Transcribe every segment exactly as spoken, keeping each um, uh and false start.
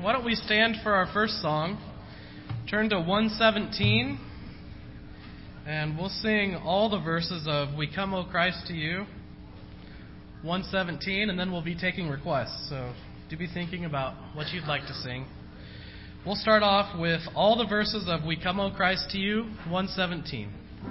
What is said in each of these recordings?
Why don't we stand for our first song, turn to one seventeen, and we'll sing all the verses of We Come, O Christ, to You, one seventeen, and then we'll be taking requests. So do be thinking about what you'd like to sing. We'll start off with all the verses of We Come, O Christ, to You, one seventeen.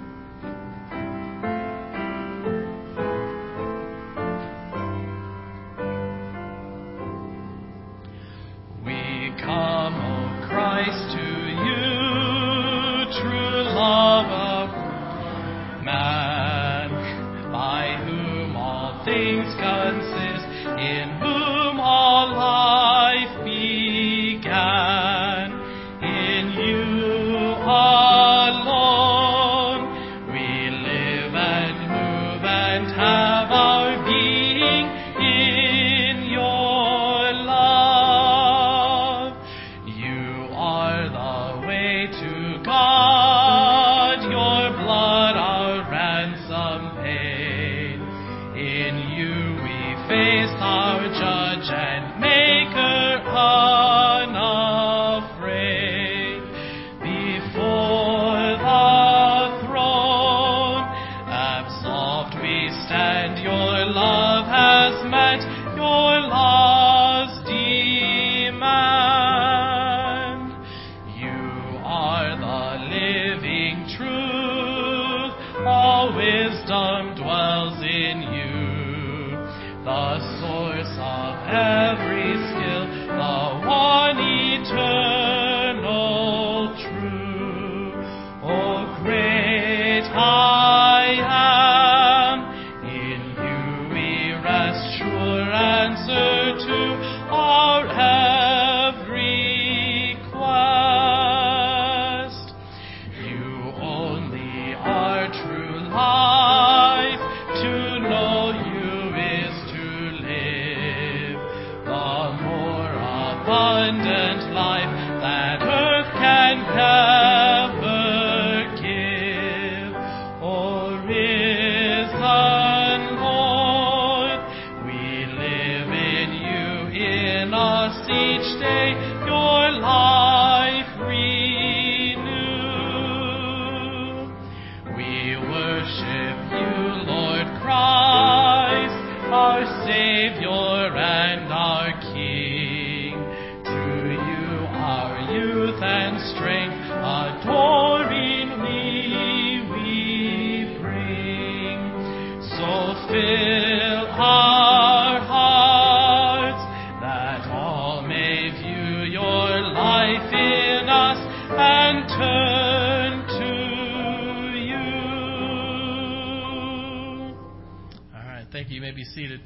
Seated,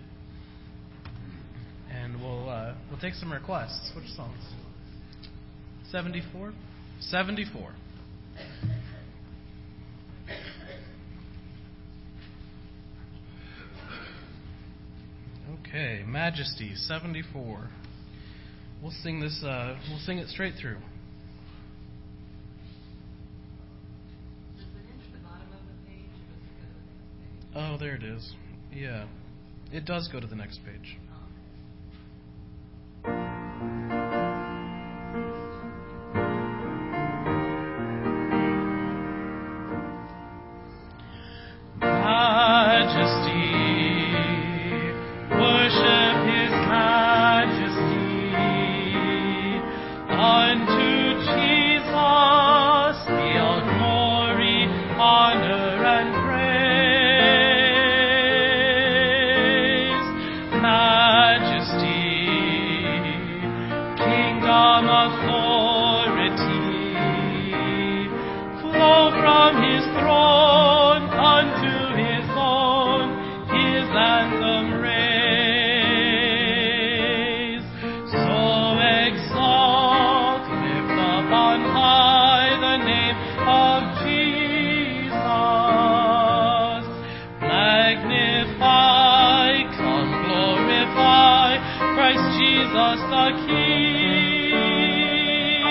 and we'll uh, we'll take some requests. Which songs? seventy-four? seventy-four. Okay, Majesty, seventy-four. We'll sing this. Uh, we'll sing it straight through. Oh, there it is. Yeah. It does go to the next page. Christ Jesus the King.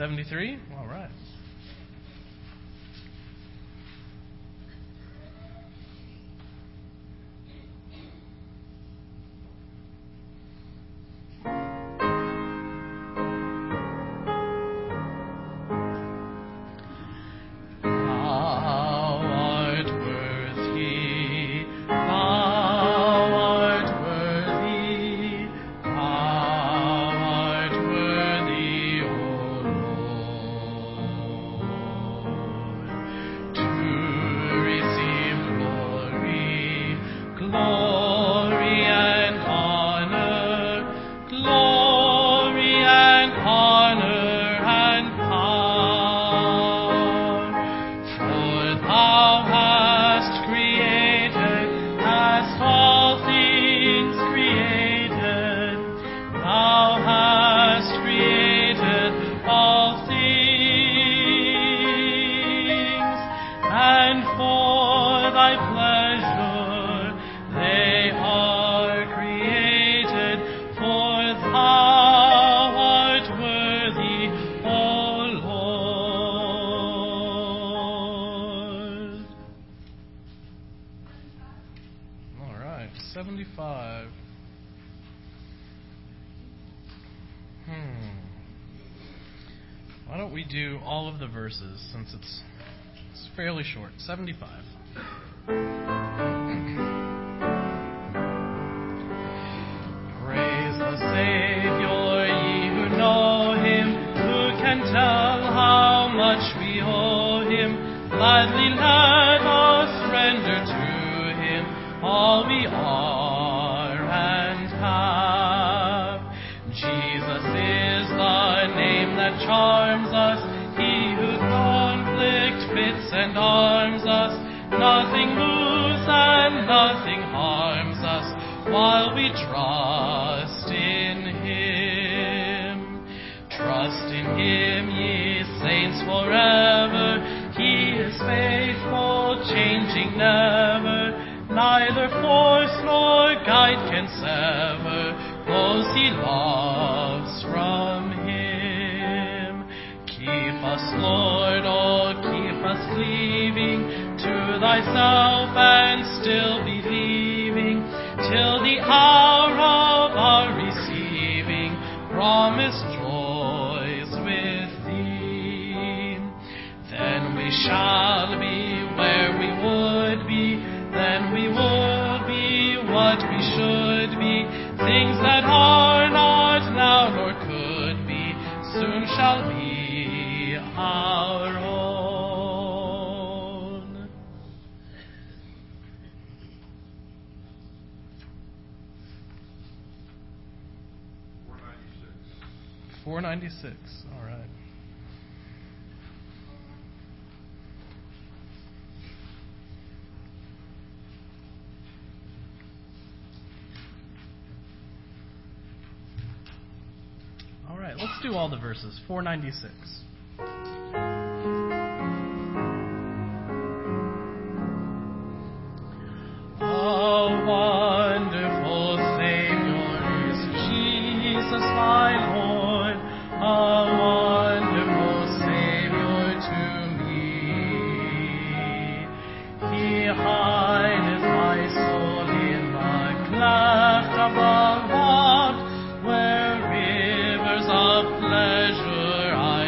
seventy-three? All right. seventy-five. Hmm. Why don't we do all of the verses since it's, it's fairly short. seventy-five. Praise the Savior, ye who know him, who can tell how much we owe him. Gladly let us render to him all we are and have. Jesus is the name that charms us, he who conflict fits and arms us. Nothing moves and nothing harms us while we trust in him. Trust in him, ye saints, forever. He is faithful, changing never. Neither force nor guide can sever those he loves from him. Keep us, Lord, oh, keep us cleaving to thyself and still believing, till the hour of our receiving promised joys with thee. Then we shall be where we would be, then we will be what we should be. Things that are not now nor could be soon shall be our own. four ninety-six. All right. All right, let's do all the verses. four ninety-six. A wonderful Savior is Jesus my Lord, a wonderful Savior to me. He hideth my soul in the cleft of the rock, where rivers of pleasure I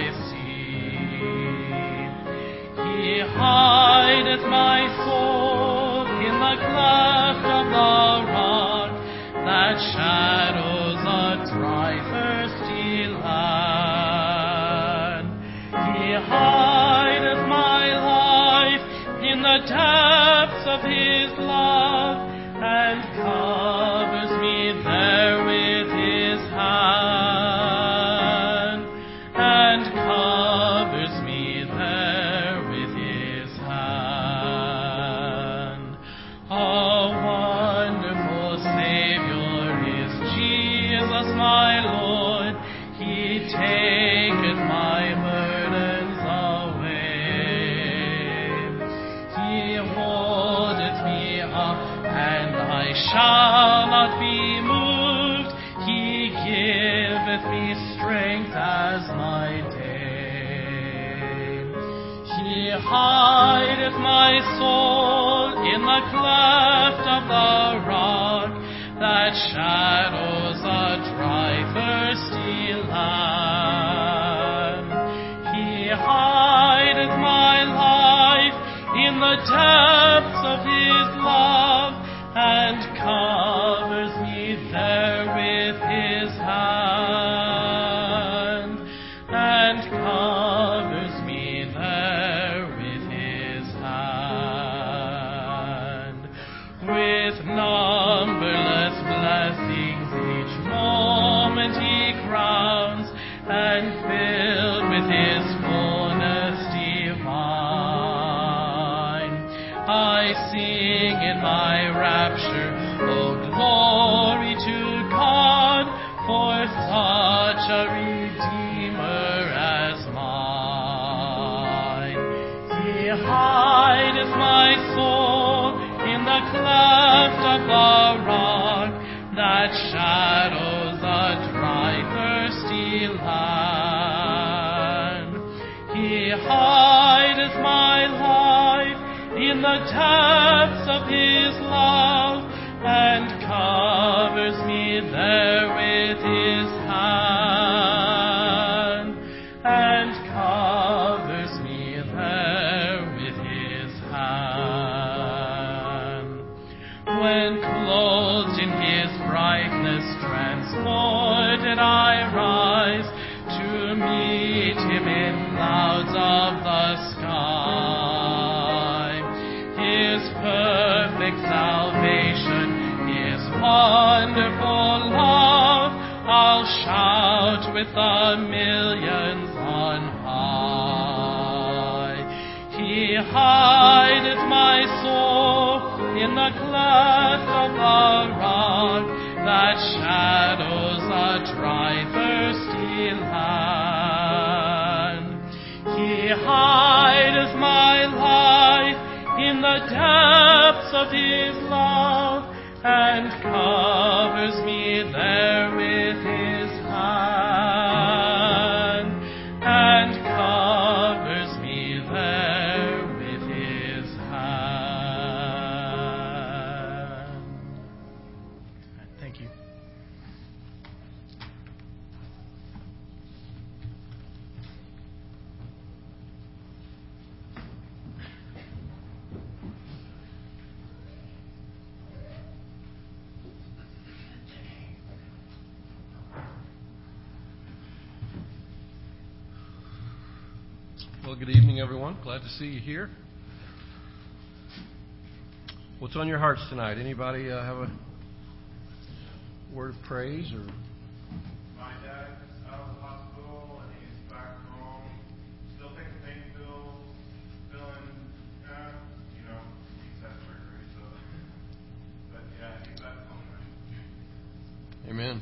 see. He hideth my soul in the cleft of the rock, that shadows a dry, thirsty land. He hideth my life in the depths of his love, and covers me there with his hand, and covers me there with his hand. A wonderful Savior is Jesus my Lord, he taketh my burdens away. He holdeth me up, and I shall not be moved. He giveth me strength as my day. hideth my soul in the cleft of the rock that shadows a dry, thirsty land. He hideth my life in the depths of his love and covers me there with his hand, and covers me there with his hand. With numberless blessings each moment he crowns, and filled with his fullness divine, I sing in my rapture, oh glory to God, for such a Redeemer as mine. He hideth my soul in the cleft of the rock that shadows a dry, thirsty land. He hideth my life in the depths of his love and covers me there with his hand, and covers me there with his hand. When clothed in his brightness, transported I rise to meet him in clouds of the sky. His perfect salvation, his wonderful love, I'll shout with the millions on high. He hideth my soul in the cleft of the rock that shadows a dry, thirsty land. He hideth my life in the depths of his love and covers me there with his hand, and covers me there with his hand. Thank you. Well, good evening, everyone. Glad to see you here. What's on your hearts tonight? Anybody uh, have a word of praise? Or My dad's out of the hospital and he's back home, still taking pain pills, feeling, uh, you know, he's had surgery, so. But yeah, he's back home now. Amen.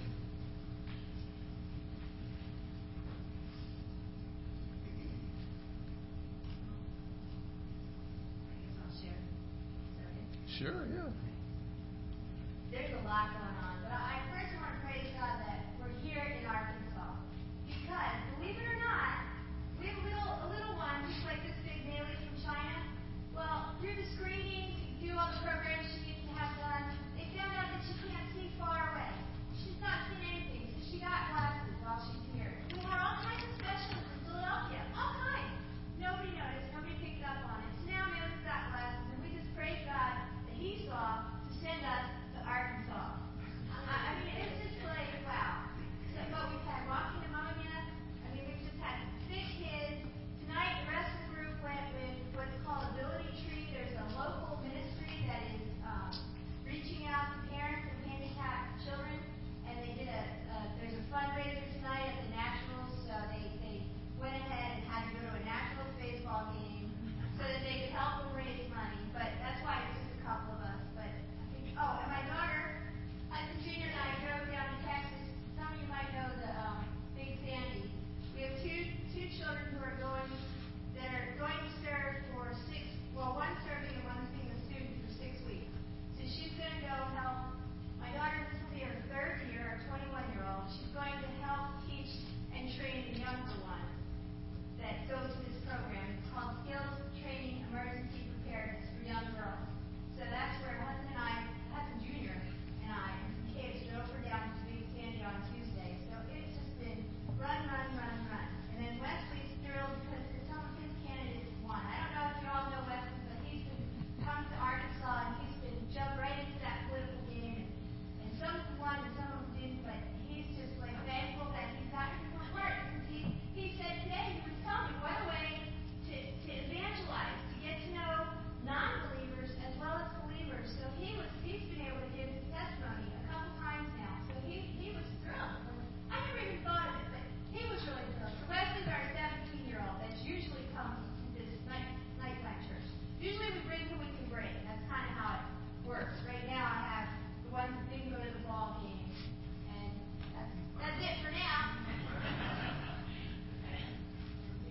Sure, yeah. There's a lot going on, but I first want to praise God that we're here in Arkansas. Because, believe it or not, we have a little, a little one who's like this big Bailey from China. Well, through the screening, to do all the programs she needs to have done, they found out that she can't see far away. She's not seen anything, so she got glasses while she's here. We had all kinds of specialists in Philadelphia, all kinds. Nobody noticed, nobody picked up on it. So now Mary's got glasses, and we just praise God that he saw to send us to Arkansas. I, I mean, it's just like, wow. So, but we've had walking pneumonia. I mean, we've just had sick kids. Tonight, the rest of the group went with what's called Ability Tree. There's a local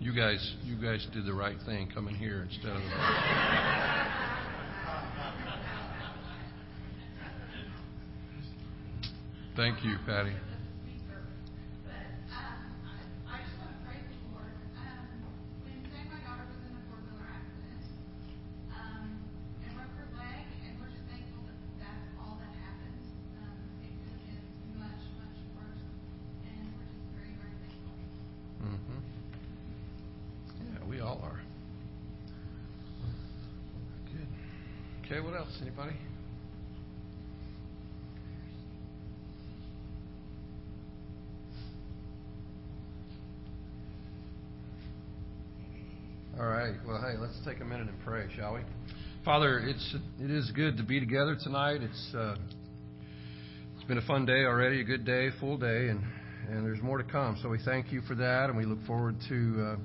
You guys, you guys did the right thing coming here instead of. Thank you, Patty. Okay, what else? Anybody? All right. Well, hey, let's take a minute and pray, shall we? Father, it's it is good to be together tonight. It's uh, it's been a fun day already, a good day, full day, and and there's more to come. So we thank you for that, and we look forward to uh,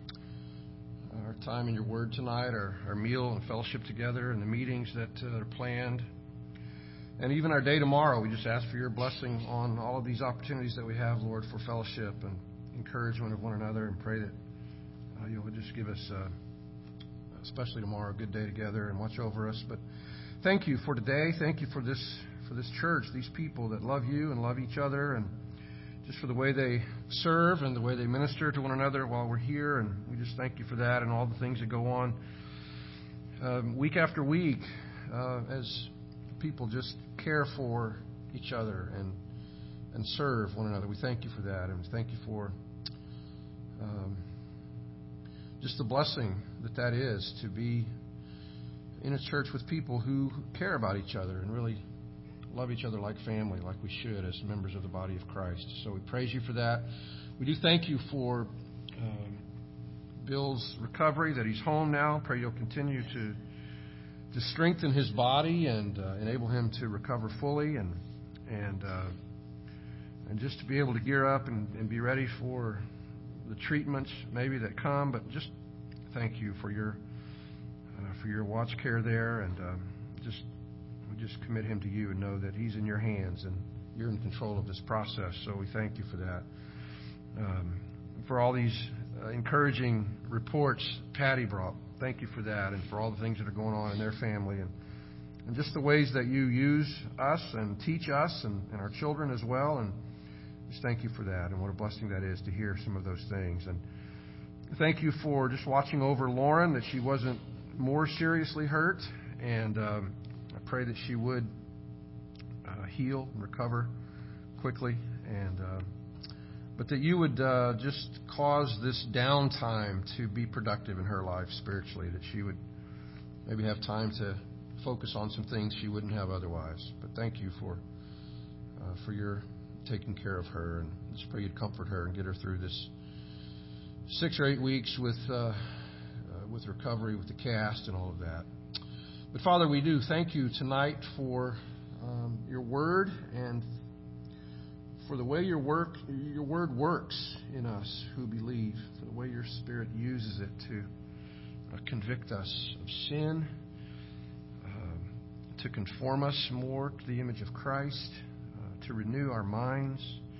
our time in your word tonight, our, our meal and fellowship together, and the meetings that uh, are planned, and even our day tomorrow. We just ask for your blessing on all of these opportunities that we have, Lord, for fellowship and encouragement of one another, and pray that uh, you'll just give us, uh, especially tomorrow, a good day together and watch over us. But thank you for today. Thank you for this for this church, these people that love you and love each other, and just for the way they serve and the way they minister to one another while we're here. And we just thank you for that and all the things that go on um, week after week uh, as people just care for each other and and serve one another. We thank you for that, and thank you for um, just the blessing that that is to be in a church with people who care about each other and really love each other like family, like we should as members of the body of Christ. So we praise you for that. We do thank you for um, Bill's recovery, that he's home now. Pray you'll continue to to strengthen his body and uh, enable him to recover fully and and uh, and just to be able to gear up and, and be ready for the treatments maybe that come. But just thank you for your uh, for your watch care there, and um, just we just commit him to you and know that he's in your hands and you're in control of this process. So we thank you for that. Um, for all these uh, encouraging reports Patty brought, thank you for that, and for all the things that are going on in their family, and and just the ways that you use us and teach us and, and our children as well. And just thank you for that, and what a blessing that is to hear some of those things. And thank you for just watching over Lauren, that she wasn't more seriously hurt, and um, I pray that she would uh, heal and recover quickly, and uh, but that you would uh, just cause this downtime to be productive in her life spiritually, that she would maybe have time to focus on some things she wouldn't have otherwise. But thank you for uh, for your taking care of her, and just pray you'd comfort her and get her through this six or eight weeks with uh, uh, with recovery, with the cast, and all of that. But Father, we do thank you tonight for um, your word and for the way your work, your word works in us who believe, for the way your Spirit uses it to uh, convict us of sin, um, to conform us more to the image of Christ, uh, to renew our minds,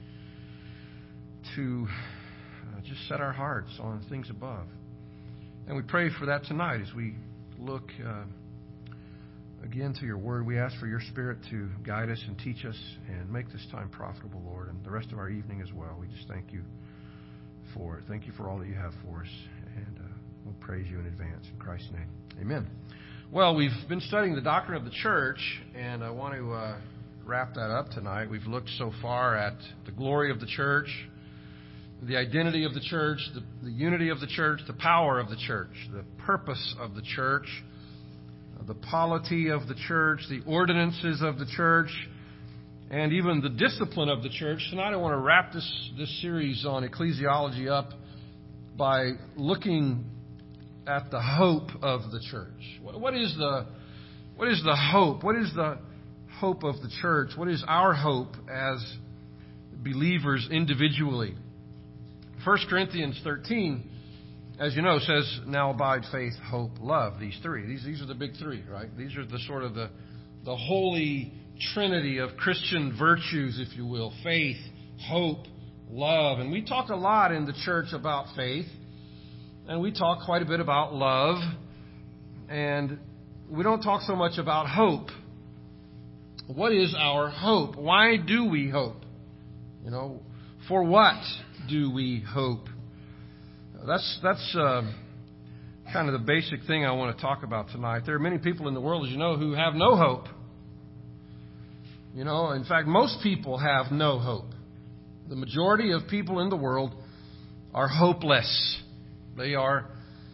to uh, just set our hearts on things above. And we pray for that tonight as we look uh, again to your word. We ask for your Spirit to guide us and teach us and make this time profitable, Lord, and the rest of our evening as well. We just thank you for it. Thank you for all that you have for us, and uh, we'll praise you in advance. In Christ's name, amen. Well, we've been studying the doctrine of the church, and I want to uh, wrap that up tonight. We've looked so far at the glory of the church, the identity of the church, the, the unity of the church, the power of the church, the purpose of the church, the polity of the church, the ordinances of the church, and even the discipline of the church. Tonight I want to wrap this, this series on ecclesiology up by looking at the hope of the church. What, what is the what is the hope? What is the hope of the church? What is our hope as believers individually? First Corinthians thirteen, as you know, says, now abide faith, hope, love. These three. These these are the big three, right? These are the sort of the, the holy trinity of Christian virtues, if you will. Faith, hope, love. And we talked a lot in the church about faith. and we talk quite a bit about love, and we don't talk so much about hope. What is our hope? Why do we hope? You know, for what do we hope? That's that's uh, kind of the basic thing I want to talk about tonight. There are many people in the world, as you know, who have no hope. You know, in fact, most people have no hope. The majority of people in the world are hopeless. They are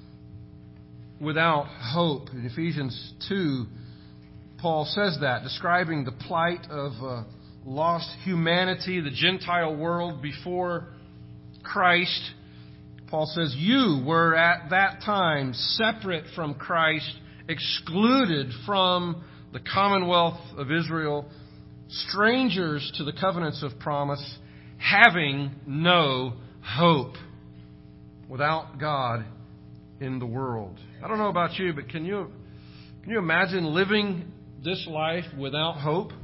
without hope. In Ephesians two, Paul says that, describing the plight of uh, lost humanity, the Gentile world before Christ. Paul says, you were at that time separate from Christ, excluded from the commonwealth of Israel, strangers to the covenants of promise, having no hope, without God in the world. I don't know about you, but can you can you imagine living this life without hope?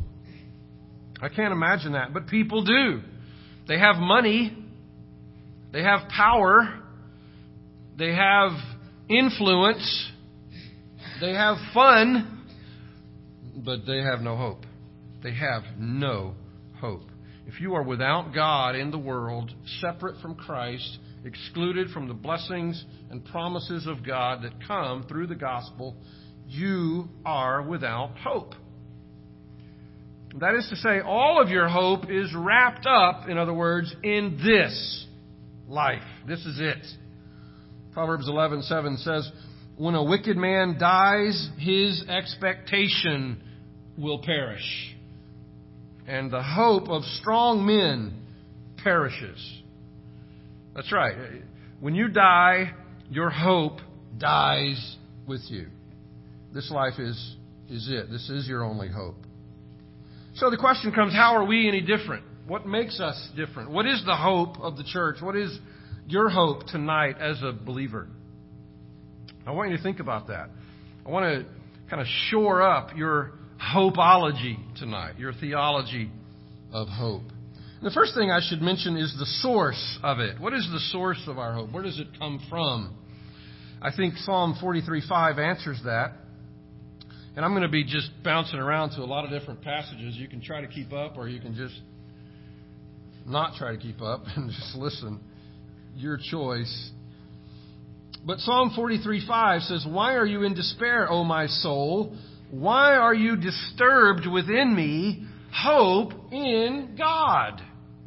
I can't imagine that, but people do. They have money, they have power, they have influence, they have fun, but they have no hope. They have no hope. If you are without God in the world, separate from Christ, excluded from the blessings and promises of God that come through the gospel, you are without hope. That is to say, all of your hope is wrapped up, in other words, in this life. This is it. Proverbs eleven seven says, when a wicked man dies, his expectation will perish, and the hope of strong men perishes. That's right. When you die, your hope dies with you. This life is, is it. This is your only hope. So the question comes, how are we any different? What makes us different? What is the hope of the church? What is your hope tonight as a believer? I want you to think about that. I want to kind of shore up your hopeology tonight, your theology of hope. The first thing I should mention is the source of it. What is the source of our hope? Where does it come from? I think Psalm forty-three five answers that. And I'm going to be just bouncing around to a lot of different passages. You can try to keep up, or you can just not try to keep up and just listen. Your choice. But Psalm forty-three five says, why are you in despair, O my soul? Why are you disturbed within me? Hope in God.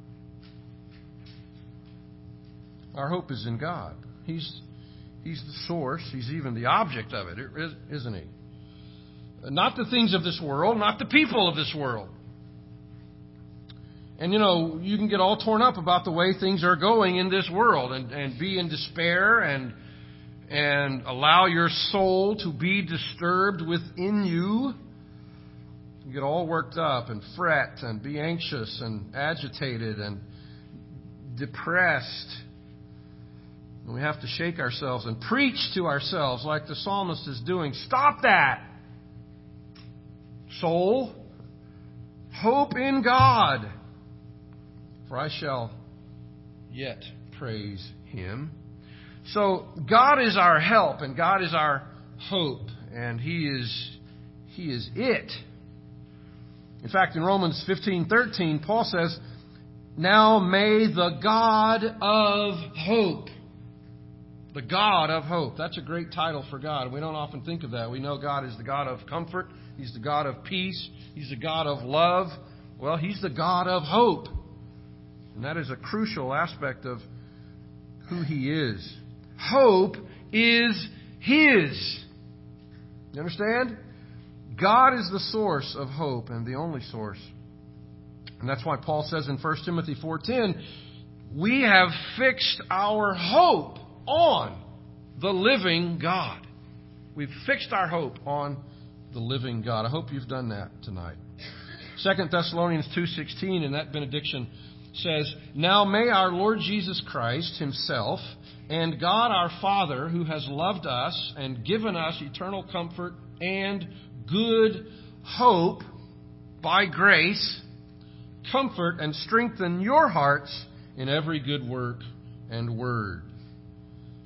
Our hope is in God. He's He's the source. He's even the object of it, isn't He? Not the things of this world, not the people of this world. And, you know, you can get all torn up about the way things are going in this world and, and be in despair and, and allow your soul to be disturbed within you. You get all worked up and fret and be anxious and agitated and depressed. And we have to shake ourselves and preach to ourselves like the psalmist is doing. Stop that! Soul, hope in God, for I shall yet praise Him. So God is our help and God is our hope, and He is He is it. In fact, in Romans fifteen thirteen, Paul says, now may the God of hope. The God of hope. That's a great title for God. We don't often think of that. We know God is the God of comfort. He's the God of peace. He's the God of love. Well, He's the God of hope. And that is a crucial aspect of who He is. Hope is His. You understand? God is the source of hope and the only source. And that's why Paul says in First Timothy four ten, we have fixed our hope on the living God. We've fixed our hope on the living God. I hope you've done that tonight. Second Thessalonians two sixteen in that benediction says, now may our Lord Jesus Christ Himself and God our Father, who has loved us and given us eternal comfort and good hope by grace, comfort and strengthen your hearts in every good work and word.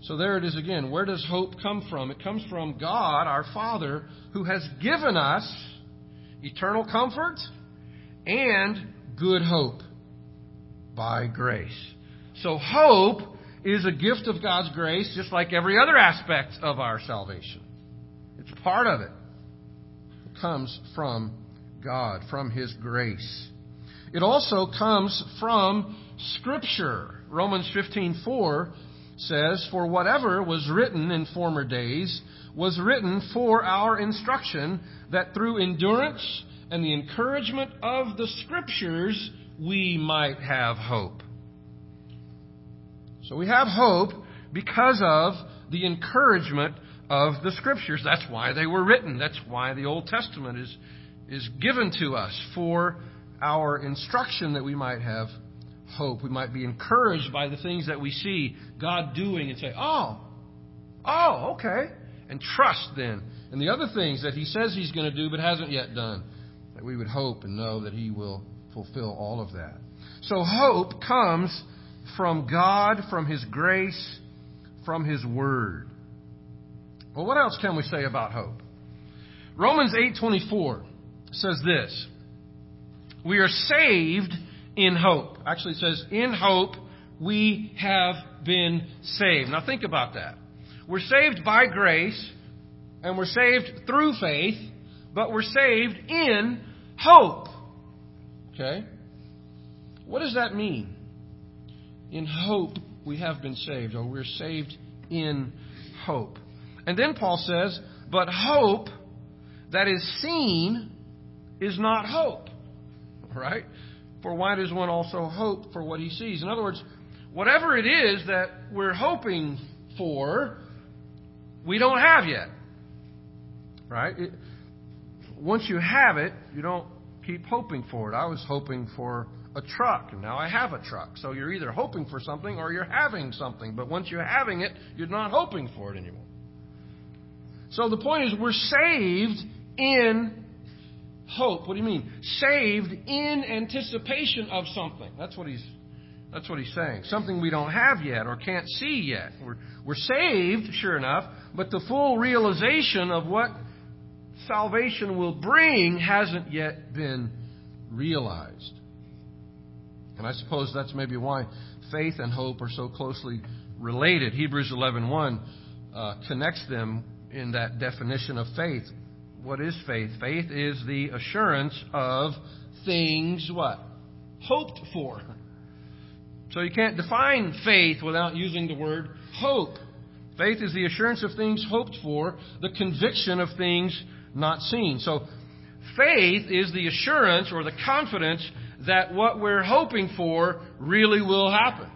So there it is again. Where does hope come from? It comes from God, our Father, who has given us eternal comfort and good hope by grace. So hope is a gift of God's grace, just like every other aspect of our salvation. It's part of it. It comes from God, from His grace. It also comes from Scripture. Romans fifteen four says, "For whatever was written in former days was written for our instruction, that through endurance and the encouragement of the Scriptures we might have hope." So we have hope because of the encouragement of the Scriptures. That's why they were written. That's why the Old Testament is, is given to us, for our instruction, that we might have hope. We might be encouraged by the things that we see God doing and say, oh, oh, okay. And trust then in the other things that He says He's going to do but hasn't yet done. That we would hope and know that He will fulfill all of that. So hope comes from God, from His grace, from His Word. Well, what else can we say about hope? Romans eight twenty-four says this: we are saved in hope. Actually, it says, in hope we have been saved. Now think about that. We're saved by grace, and we're saved through faith, but we're saved in hope. Okay? What does that mean? In hope we have been saved, or we're saved in hope. And then Paul says, but hope that is seen is not hope. Right? For why does one also hope for what he sees? In other words, whatever it is that we're hoping for, we don't have yet. Right? It, once you have it, you don't keep hoping for it. I was hoping for a truck, and now I have a truck. So you're either hoping for something or you're having something. But once you're having it, you're not hoping for it anymore. So the point is, we're saved in hope. What do you mean? Saved in anticipation of something. That's what he's that's what he's saying. Something we don't have yet or can't see yet. We're we're saved, sure enough, but the full realization of what salvation will bring hasn't yet been realized. And I suppose that's maybe why faith and hope are so closely related. Hebrews eleven one uh, connects them in that definition of faith. What is faith? Faith is the assurance of things what? Hoped for. So you can't define faith without using the word hope. Faith is the assurance of things hoped for, the conviction of things not seen. So faith is the assurance or the confidence that what we're hoping for really will happen.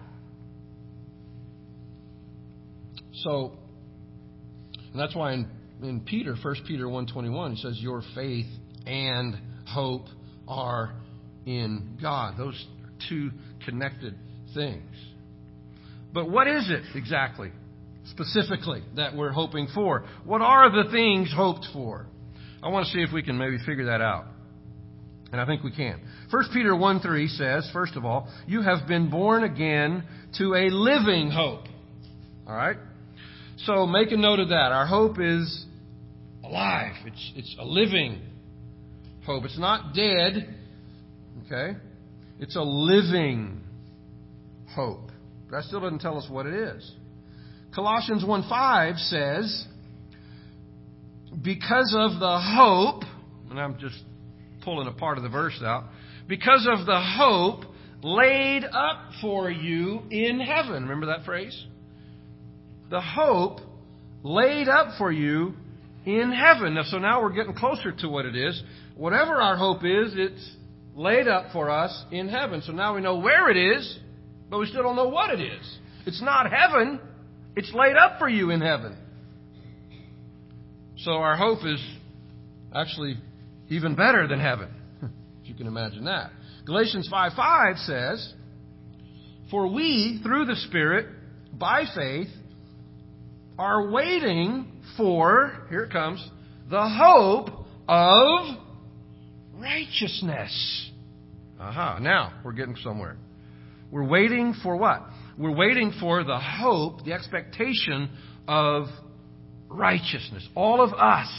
So, and that's why in, in Peter, First Peter one twenty-one, he says, your faith and hope are in God. Those are two connected things. But what is it exactly, specifically, that we're hoping for? What are the things hoped for? I want to see if we can maybe figure that out. And I think we can. First Peter one three says, first of all, you have been born again to a living hope. All right? So make a note of that. Our hope is alive. It's, it's a living hope. It's not dead. Okay? It's a living hope. But that still doesn't tell us what it is. Colossians one five says, because of the hope, and I'm just pulling a part of the verse out, because of the hope laid up for you in heaven. Remember that phrase? The hope laid up for you in heaven. Now, so now we're getting closer to what it is. Whatever our hope is, it's laid up for us in heaven. So now we know where it is, but we still don't know what it is. It's not heaven. It's laid up for you in heaven. So our hope is actually even better than heaven, if you can imagine that. Galatians five five says, for we, through the Spirit, by faith, are waiting for, here it comes, the hope of righteousness. Aha, now we're getting somewhere. We're waiting for what? we're waiting for the hope, the expectation of righteousness. All of us,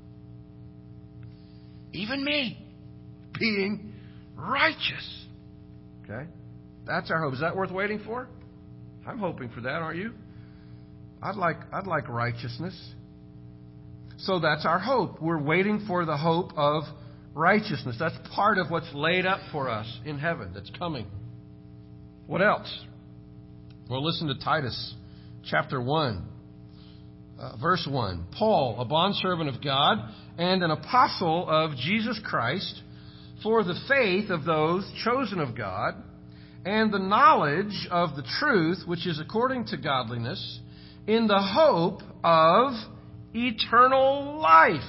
even me, being righteous. Okay? That's our hope. Is that worth waiting for? I'm hoping for that, aren't you? I'd like I'd like righteousness. So that's our hope. We're waiting for the hope of righteousness. That's part of what's laid up for us in heaven that's coming. What else? Well, listen to Titus chapter one, uh, verse one. Paul, a bondservant of God and an apostle of Jesus Christ, for the faith of those chosen of God and the knowledge of the truth, which is according to godliness, in the hope of eternal life,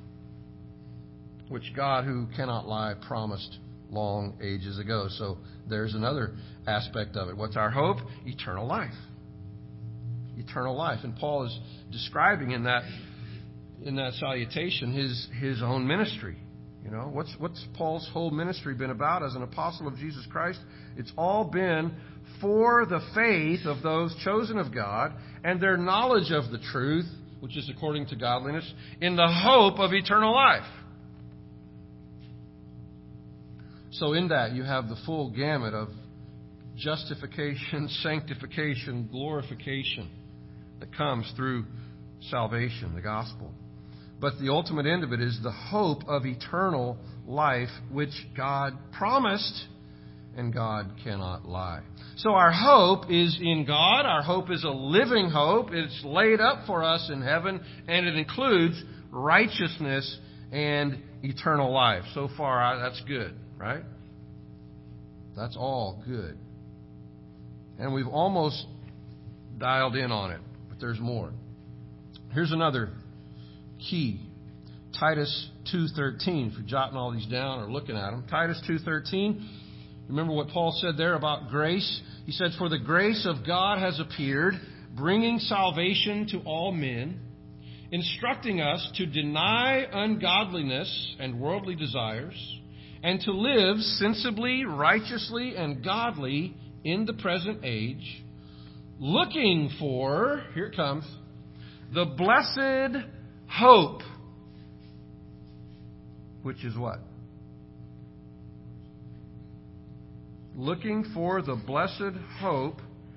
which God, who cannot lie, promised long ages ago. So there's another aspect of it. What's our hope? Eternal life. Eternal life. And Paul is describing in that in that salutation his his own ministry. You know, what's what's Paul's whole ministry been about as an apostle of Jesus Christ? It's all been for the faith of those chosen of God and their knowledge of the truth, which is according to godliness, in the hope of eternal life. So in that you have the full gamut of justification, sanctification, glorification that comes through salvation, the gospel. But the ultimate end of it is the hope of eternal life, which God promised, and God cannot lie. So our hope is in God. Our hope is a living hope. It's laid up for us in heaven, and it includes righteousness and eternal life. So far, that's good, right? That's all good. And we've almost dialed in on it, but there's more. Here's another key. Titus two thirteen. If you're jotting all these down or looking at them. Titus two thirteen. Remember what Paul said there about grace? He said, "For the grace of God has appeared, bringing salvation to all men, instructing us to deny ungodliness and worldly desires, and to live sensibly, righteously, and godly in the present age, looking for," here it comes, "the blessed hope," which is what? Looking for the blessed hope,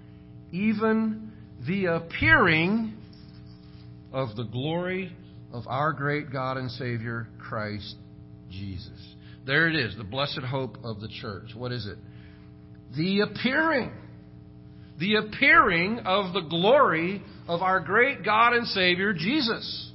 even the appearing of the glory of our great God and Savior, Christ Jesus. There it is, the blessed hope of the church. What is it? The appearing. The appearing of the glory of our great God and Savior, Jesus.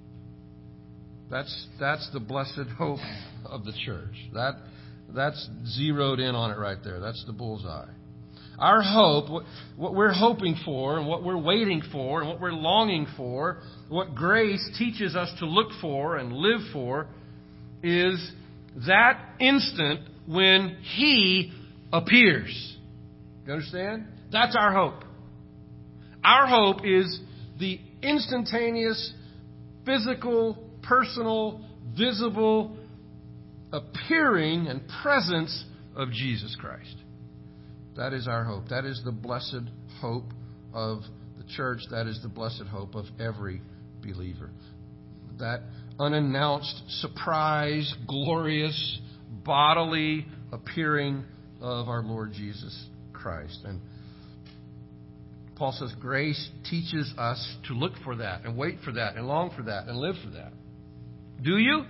That's that's the blessed hope of the church. That that's zeroed in on it right there. That's the bullseye. Our hope, what, what we're hoping for and what we're waiting for and what we're longing for, what grace teaches us to look for and live for, is that instant when He appears. You understand? That's our hope. Our hope is the instantaneous, physical, personal, visible appearing and presence of Jesus Christ. That is our hope. That is the blessed hope of the church. That is the blessed hope of every believer. That unannounced, surprise, glorious, bodily appearing of our Lord Jesus Christ. And Paul says grace teaches us to look for that and wait for that and long for that and live for that. Do you?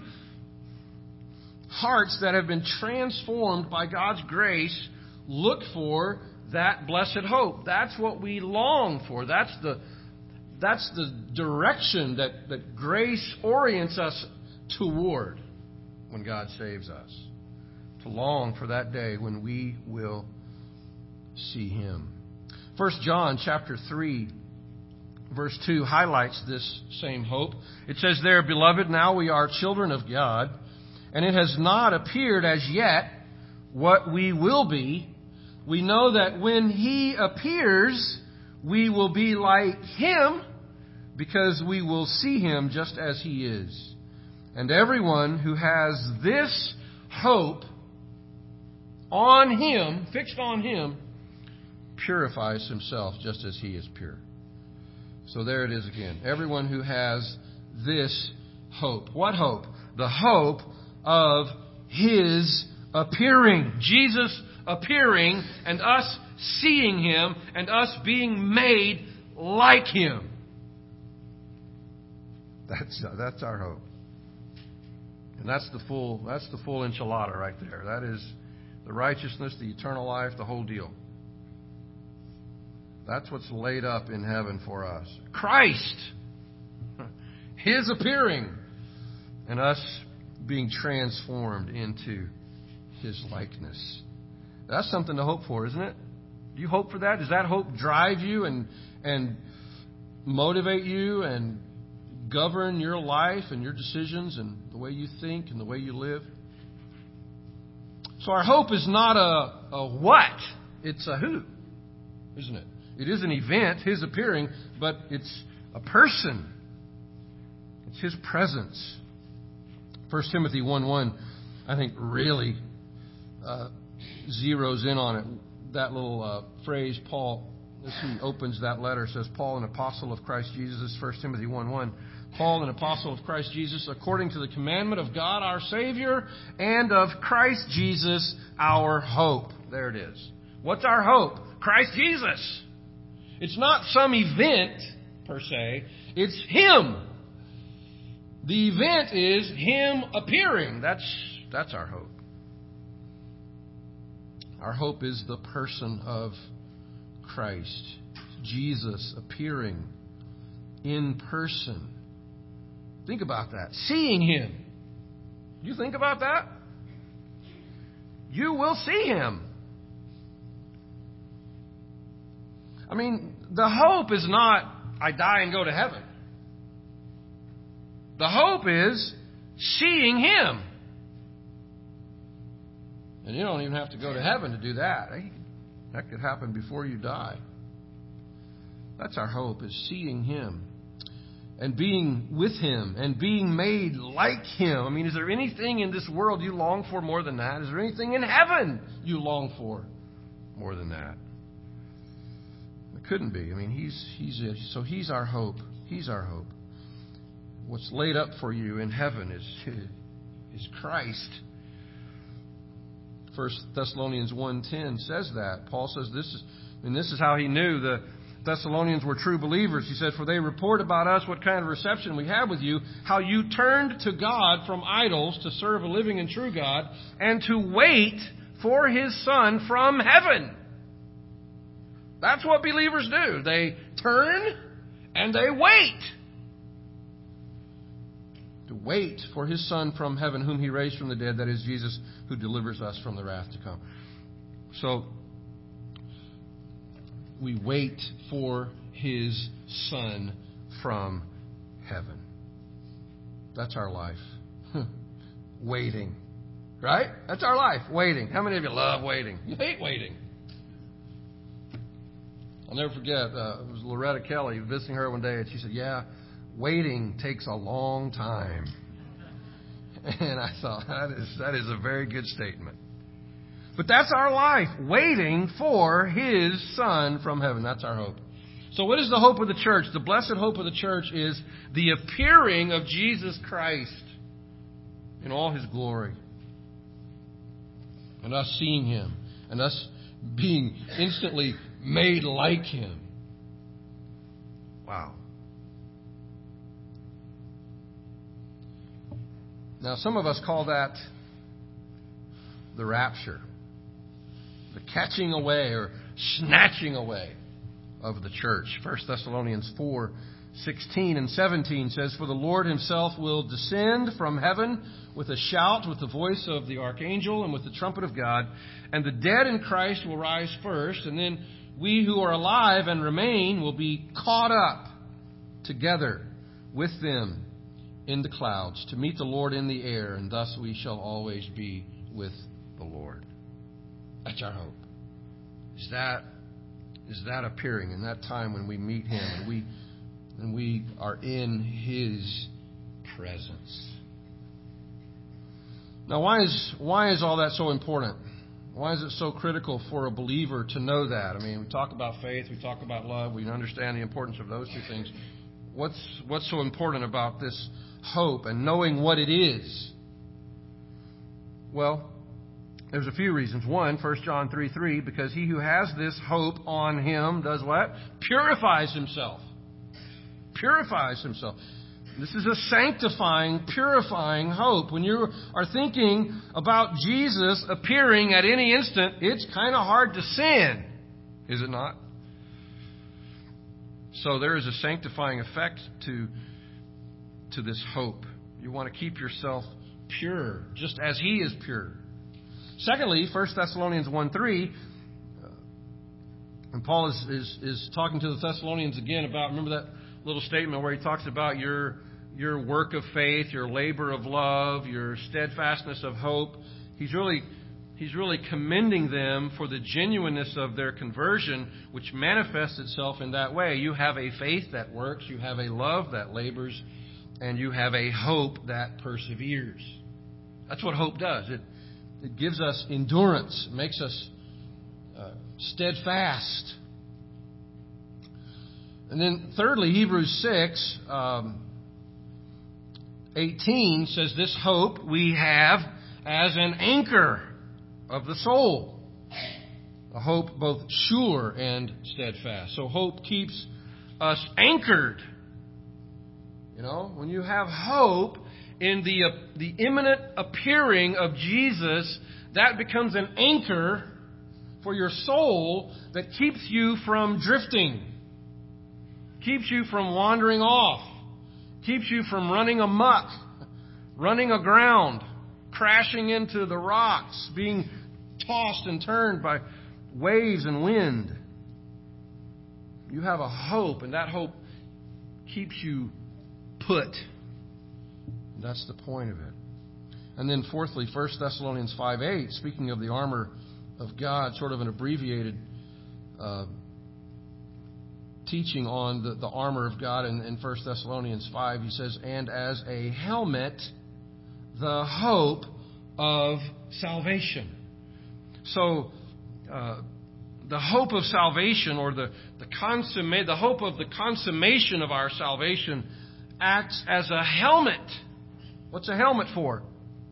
Hearts that have been transformed by God's grace look for that blessed hope. That's what we long for. That's the that's the direction that, that grace orients us toward when God saves us. To long for that day when we will see Him. First John chapter three, verse two highlights this same hope. It says there, "Beloved, now we are children of God, and it has not appeared as yet what we will be. We know that when He appears, we will be like Him, because we will see Him just as He is. And everyone who has this hope on Him, fixed on Him, purifies himself just as he is pure. So there it is again. Everyone who has this hope. What hope? The hope of his appearing. Jesus appearing and us seeing him and us being made like him. That's that's our hope. And that's the full that's the full enchilada right there. That is the righteousness, the eternal life, the whole deal. That's what's laid up in heaven for us. Christ, his appearing, and us being transformed into his likeness. That's something to hope for, isn't it? Do you hope for that? Does that hope drive you and and motivate you and govern your life and your decisions and the way you think and the way you live? So our hope is not a, a what, it's a who, isn't it? It is an event, his appearing, but it's a person. It's his presence. First Timothy one one, I think, really uh, zeroes in on it. That little uh, phrase, Paul, as he opens that letter, says, Paul, an apostle of Christ Jesus, First Timothy one one. Paul, an apostle of Christ Jesus, according to the commandment of God our Savior and of Christ Jesus our hope. There it is. What's our hope? Christ Jesus. It's not some event, per se. It's him. The event is him appearing. That's, that's our hope. Our hope is the person of Christ. Jesus appearing in person. Think about that. Seeing him. You think about that? You will see him. I mean, the hope is not, I die and go to heaven. The hope is seeing him. And you don't even have to go to heaven to do that. That could happen before you die. That's our hope, is seeing him. And being with him. And being made like him. I mean, is there anything in this world you long for more than that? Is there anything in heaven you long for more than that? It couldn't be. I mean, he's he's it. So he's our hope. He's our hope. What's laid up for you in heaven is, is Christ. First Thessalonians one ten says that. Paul says this is, and this is how he knew the Thessalonians were true believers. He said, for they report about us what kind of reception we have with you, how you turned to God from idols to serve a living and true God, and to wait for his Son from heaven. That's what believers do. They turn and they wait. To wait for his Son from heaven, whom he raised from the dead, that is Jesus, who delivers us from the wrath to come. So, we wait for his Son from heaven. That's our life. Waiting. Right? That's our life. Waiting. How many of you love waiting? You hate waiting. I'll never forget, uh, it was Loretta Kelly visiting her one day, and she said, yeah, waiting takes a long time. And I thought, that is that is a very good statement. But that's our life, waiting for his Son from heaven. That's our hope. So what is the hope of the church? The blessed hope of the church is the appearing of Jesus Christ in all his glory. And us seeing him. And us being instantly made like him. Wow. Now, some of us call that the rapture. The catching away or snatching away of the church. First Thessalonians four sixteen and seventeen says, for the Lord himself will descend from heaven with a shout, with the voice of the archangel, and with the trumpet of God. And the dead in Christ will rise first, and then we who are alive and remain will be caught up together with them in the clouds to meet the Lord in the air, and thus we shall always be with the Lord. That's our hope. Is that is that appearing in that time when we meet him and we and we are in his presence. Now, why is why is all that so important? Why is it so critical for a believer to know that? I mean, we talk about faith, we talk about love, we understand the importance of those two things. What's what's so important about this hope and knowing what it is? Well, there's a few reasons. One, First John three three, because he who has this hope on him does what? Purifies himself. Purifies himself. This is a sanctifying, purifying hope. When you are thinking about Jesus appearing at any instant, it's kind of hard to sin, is it not? So there is a sanctifying effect to, to this hope. You want to keep yourself pure, just as He is pure. Secondly, First Thessalonians one three, and Paul is, is, is talking to the Thessalonians again about, remember that little statement where he talks about your your work of faith, your labor of love, your steadfastness of hope. He's really he's really commending them for the genuineness of their conversion, which manifests itself in that way. You have a faith that works, you have a love that labors, and you have a hope that perseveres. That's what hope does. It it gives us endurance, it makes us uh, steadfast. And then thirdly, Hebrews six, um, eighteen says, this hope we have as an anchor of the soul. A hope both sure and steadfast. So hope keeps us anchored. You know, when you have hope in the, uh, the imminent appearing of Jesus, that becomes an anchor for your soul that keeps you from drifting. Keeps you from wandering off. Keeps you from running amok, running aground, crashing into the rocks, being tossed and turned by waves and wind. You have a hope, and that hope keeps you put. That's the point of it. And then fourthly, First Thessalonians five eight, speaking of the armor of God, sort of an abbreviated uh, teaching on the, the armor of God in, in First Thessalonians five, he says, and as a helmet, the hope of salvation. So, uh, the hope of salvation, or the the consummate, the hope of the consummation of our salvation, acts as a helmet. What's a helmet for?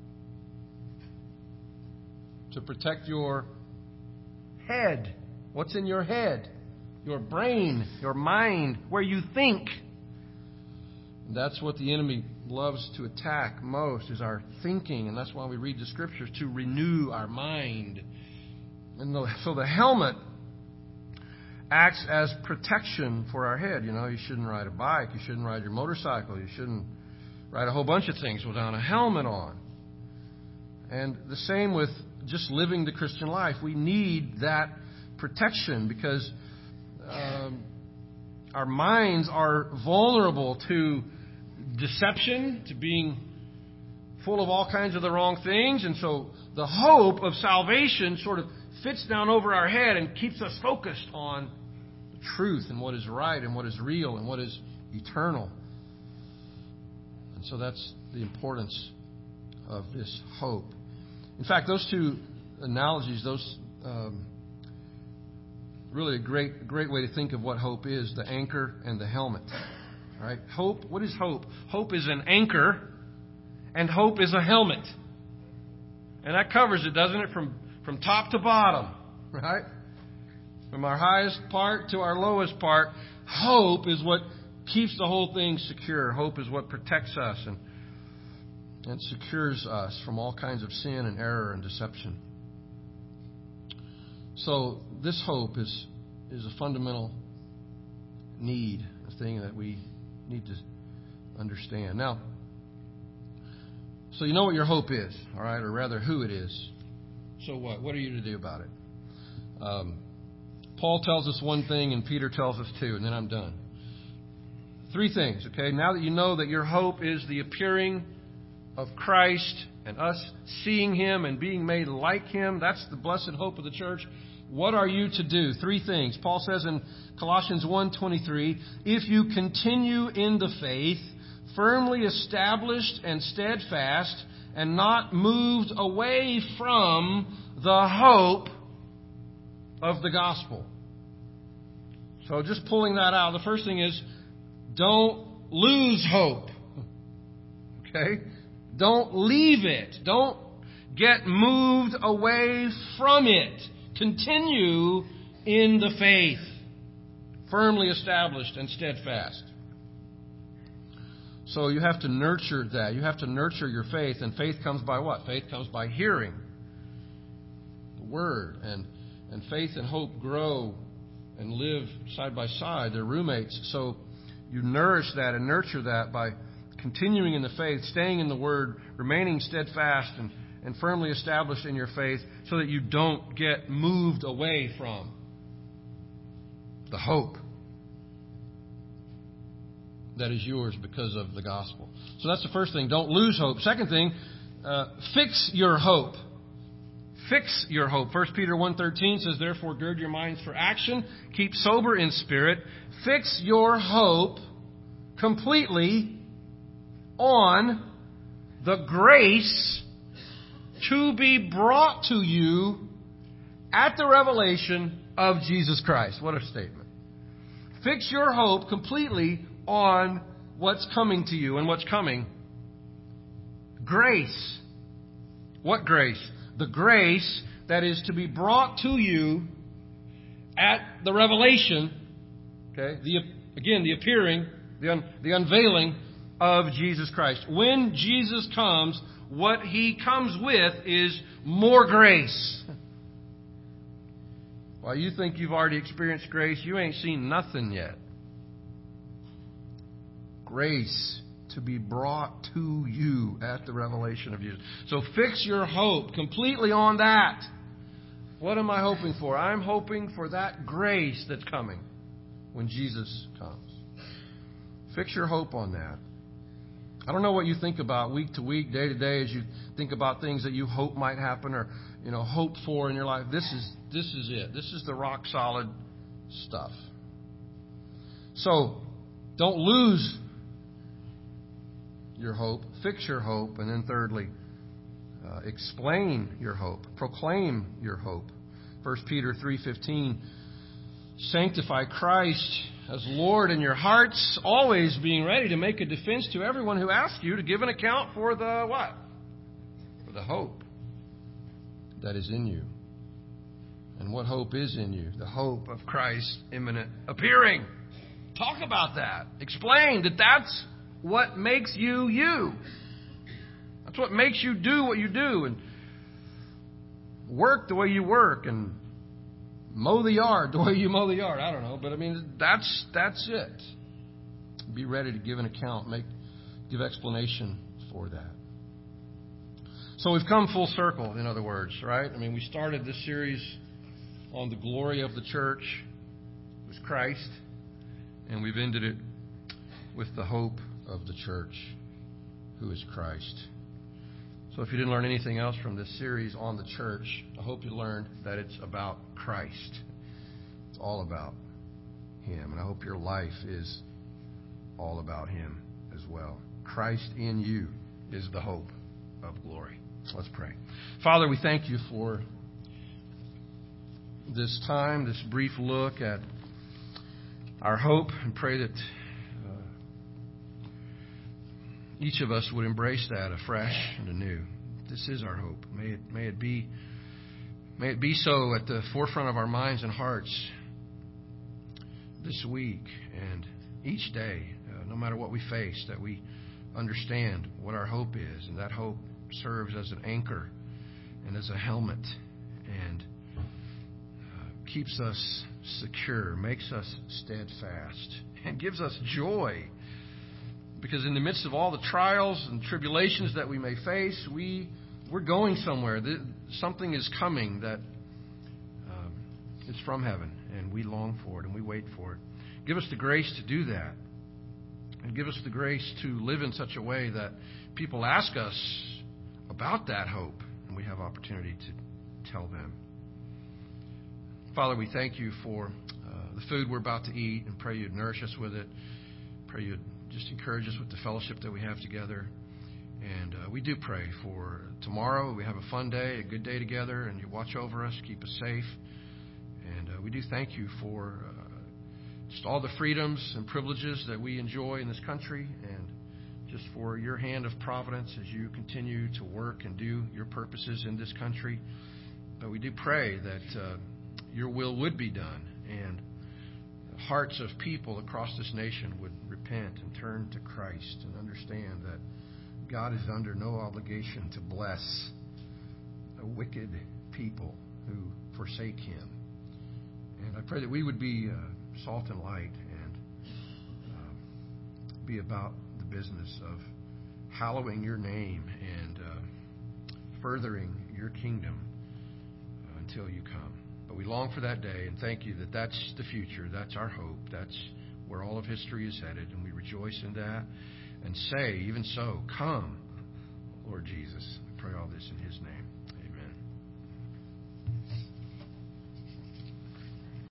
To protect your head. What's in your head? Your brain, your mind, where you think. That's what the enemy loves to attack most, is our thinking. And that's why we read the Scriptures, to renew our mind. And so the helmet acts as protection for our head. You know, you shouldn't ride a bike. You shouldn't ride your motorcycle. You shouldn't ride a whole bunch of things without a helmet on. And the same with just living the Christian life. We need that protection because Um, our minds are vulnerable to deception, to being full of all kinds of the wrong things. And so the hope of salvation sort of fits down over our head and keeps us focused on the truth and what is right and what is real and what is eternal. And so that's the importance of this hope. In fact, those two analogies, those um, really a great, great way to think of what hope is, the anchor and the helmet. All right? Hope, what is hope? Hope is an anchor, and hope is a helmet. And that covers it, doesn't it? From, from top to bottom, right? From our highest part to our lowest part, hope is what keeps the whole thing secure. Hope is what protects us and, and secures us from all kinds of sin and error and deception. So this hope is is a fundamental need, a thing that we need to understand. Now, so you know what your hope is, all right, or rather who it is. So what? What are you to do about it? Um, Paul tells us one thing and Peter tells us two, and then I'm done. Three things, okay? Now that you know that your hope is the appearing of Christ and us seeing Him and being made like Him, that's the blessed hope of the church. What are you to do? Three things. Paul says in Colossians one twenty-three, if you continue in the faith, firmly established and steadfast, and not moved away from the hope of the gospel. So just pulling that out, the first thing is don't lose hope. Okay? Don't leave it. Don't get moved away from it. Continue in the faith, firmly established and steadfast. So you have to nurture that. You have to nurture your faith. And faith comes by what? Faith comes by hearing the Word. And, and faith and hope grow and live side by side. They're roommates. So you nourish that and nurture that by continuing in the faith, staying in the Word, remaining steadfast and, and firmly established in your faith so that you don't get moved away from the hope that is yours because of the gospel. So that's the first thing. Don't lose hope. Second thing, uh, fix your hope. Fix your hope. First Peter one thirteen says, therefore gird your minds for action. Keep sober in spirit. Fix your hope completely on the grace to be brought to you at the revelation of Jesus Christ. What a statement. Fix your hope completely on what's coming to you. And what's coming? Grace. What grace? The grace that is to be brought to you at the revelation, okay? The, again, the appearing, the, un, the unveiling of Jesus Christ. When Jesus comes, what He comes with is more grace. While you think you've already experienced grace, you ain't seen nothing yet. Grace to be brought to you at the revelation of Jesus. So fix your hope completely on that. What am I hoping for? I'm hoping for that grace that's coming when Jesus comes. Fix your hope on that. I don't know what you think about week to week, day to day, as you think about things that you hope might happen or, you know, hope for in your life. This is this is it. This is the rock solid stuff. So don't lose your hope. Fix your hope. And then thirdly, uh, explain your hope. Proclaim your hope. First Peter three fifteen, sanctify Christ as Lord in your hearts, always being ready to make a defense to everyone who asks you to give an account for the what? For the hope that is in you. And what hope is in you? The hope of Christ's imminent appearing. Talk about that. Explain that that's what makes you you. That's what makes you do what you do and work the way you work and mow the yard the way you mow the yard. I don't know, but I mean that's that's it. Be ready to give an account, make give explanation for that. So we've come full circle, in other words, right? I mean, we started this series on the glory of the church, it was Christ, and we've ended it with the hope of the church, who is Christ. So if you didn't learn anything else from this series on the church, I hope you learned that it's about Christ. It's all about Him. And I hope your life is all about Him as well. Christ in you is the hope of glory. Let's pray. Father, we thank you for this time, this brief look at our hope, and pray that each of us would embrace that afresh and anew. This is our hope. May it, may it be, may it be so at the forefront of our minds and hearts this week and each day, uh, no matter what we face, that we understand what our hope is, and that hope serves as an anchor and as a helmet and uh, keeps us secure, makes us steadfast, and gives us joy. Because in the midst of all the trials and tribulations that we may face, we, we're going somewhere. Something is coming that um, is from heaven, and we long for it, and we wait for it. Give us the grace to do that. And give us the grace to live in such a way that people ask us about that hope, and we have opportunity to tell them. Father, we thank you for uh, the food we're about to eat, and pray you'd nourish us with it. Pray you'd just encourage us with the fellowship that we have together. And uh, we do pray for tomorrow. We have a fun day, a good day together, and you watch over us, keep us safe. And uh, we do thank you for uh, just all the freedoms and privileges that we enjoy in this country, and just for your hand of providence as you continue to work and do your purposes in this country. But we do pray that uh, your will would be done, and hearts of people across this nation would repent and turn to Christ and understand that God is under no obligation to bless a wicked people who forsake Him. And I pray that we would be uh, salt and light and uh, be about the business of hallowing your name and uh, furthering your kingdom uh, until you come. But we long for that day, and thank you that that's the future. That's our hope. That's where all of history is headed, and we rejoice in that and say, even so, come, Lord Jesus. We pray all this in His name.